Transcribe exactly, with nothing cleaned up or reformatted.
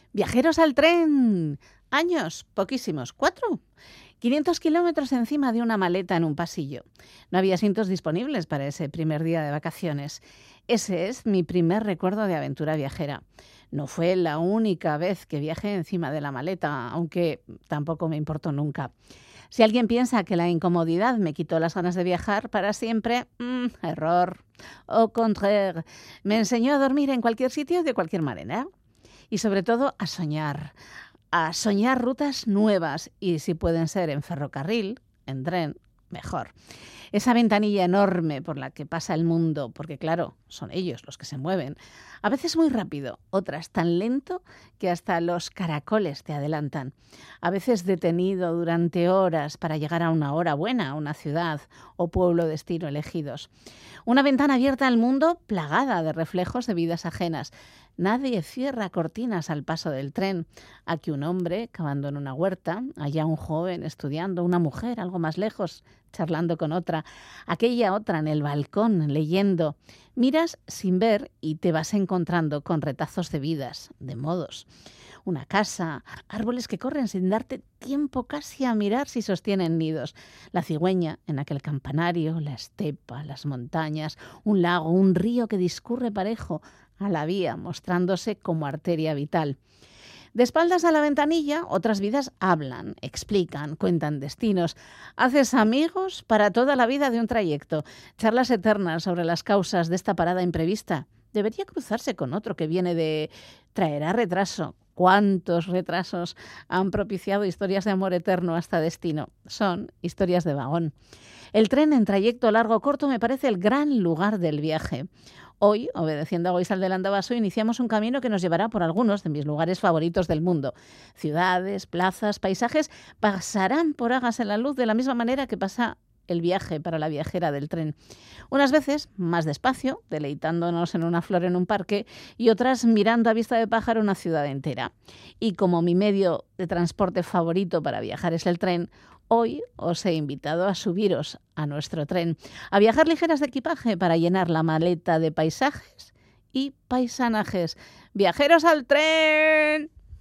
Viajeros al tren. Años, poquísimos, cuatro. quinientos kilómetros encima de una maleta en un pasillo. No había asientos disponibles para ese primer día de vacaciones. Ese es mi primer recuerdo de aventura viajera. No fue la única vez que viajé encima de la maleta, aunque tampoco me importó nunca. Si alguien piensa que la incomodidad me quitó las ganas de viajar para siempre, mmm, error. Au contraire, me enseñó a dormir en cualquier sitio de cualquier manera. Y sobre todo a soñar. A soñar rutas nuevas y si pueden ser en ferrocarril, en tren, mejor. Esa ventanilla enorme por la que pasa el mundo, porque claro, son ellos los que se mueven, a veces muy rápido, otras tan lento que hasta los caracoles te adelantan. A veces detenido durante horas para llegar a una hora buena, a una ciudad o pueblo destino elegidos. Una ventana abierta al mundo plagada de reflejos de vidas ajenas. Nadie cierra cortinas al paso del tren. Aquí un hombre cavando en una huerta, allá un joven estudiando, una mujer algo más lejos charlando con otra, aquella otra en el balcón leyendo. Miras sin ver y te vas encontrando con retazos de vidas, de modos. Una casa, árboles que corren sin darte tiempo casi a mirar si sostienen nidos. La cigüeña en aquel campanario, la estepa, las montañas, un lago, un río que discurre parejo a la vía, mostrándose como arteria vital. De espaldas a la ventanilla, otras vidas hablan, explican, cuentan destinos. Haces amigos para toda la vida de un trayecto. Charlas eternas sobre las causas de esta parada imprevista. Debería cruzarse con otro que viene de traerá retraso. ¿Cuántos retrasos han propiciado historias de amor eterno hasta destino? Son historias de vagón. El tren en trayecto largo o corto me parece el gran lugar del viaje. Hoy, obedeciendo a Goizal de Landabaso, iniciamos un camino que nos llevará por algunos de mis lugares favoritos del mundo. Ciudades, plazas, paisajes pasarán por Agas en la Luz de la misma manera que pasa el viaje para la viajera del tren. Unas veces más despacio, deleitándonos en una flor en un parque, y otras mirando a vista de pájaro una ciudad entera. Y como mi medio de transporte favorito para viajar es el tren, hoy os he invitado a subiros a nuestro tren, a viajar ligeras de equipaje para llenar la maleta de paisajes y paisanajes. ¡Viajeros al tren!